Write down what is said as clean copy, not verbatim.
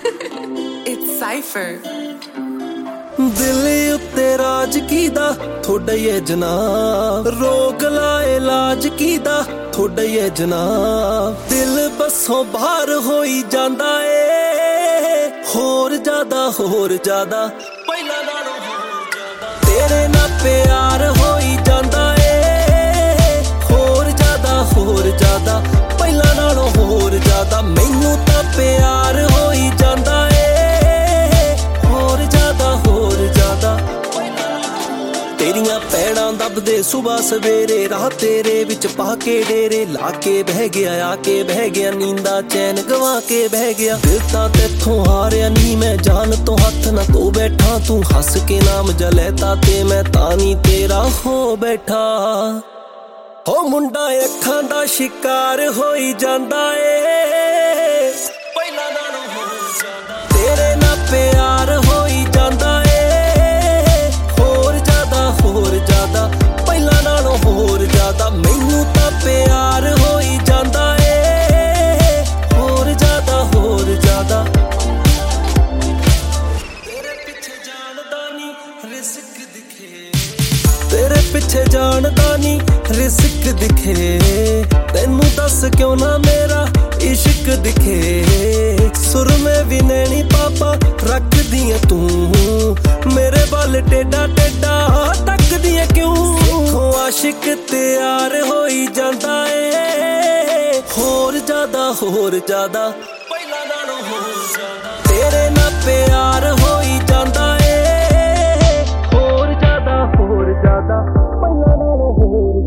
It's Cypher. दिल उत्ते राज कीदा थोड़ा ये जनाब, रोक लाए लाज कीदा थोड़ा ये जनाब। दिल बसों बाहर होई जांदा ए, होर ज्यादा पहिला नालों होर ज्यादा। तेरे ना प्यार होई जांदा ए, होर ज्यादा पहिला नालों होर ज्यादा। मैनू तां प्यार होई जांदा ए, होर ज्यादा। तेरियां पैड़ां दबदे सुबह सवेरे, राह तेरे विच पा के डेरे। ला के बह गया आके बह गया, नींदा चैन गवा के बह गया। दिल तां तेथों हारिया नी मैं, जान तो हथ ना तो बैठा। तू हस के नाम जलैता ते मैं तानी तेरा हो बैठा। हो मुंडा अखां दा शिकार होई जांदा ए, पहिला नालों होर ज्यादा। तेरे ना प्यार होई जांदा ए, होर ज्यादा पहिला नालों होर ज्यादा। मैनू तां प्यार होई जांदा ए, होर ज्यादा। तेरे पिछे जानदा नी रिस्क दिखे, तेरे पिछे जानदा नी रिस्क दिखे। तैनू दस क्यों ना मेरा इश्क दिखे। सुर में भी नैनी पापा रख दिया तू, मेरे बाल टेढ़ा तक दिया क्यों। हो आशिक तैयार होई जांदा ए, होर ज्यादा पहिला नालों होर ज्यादा। तेरे ना प्यार होई जांदा ए, होर ज्यादा पहिला नालों होर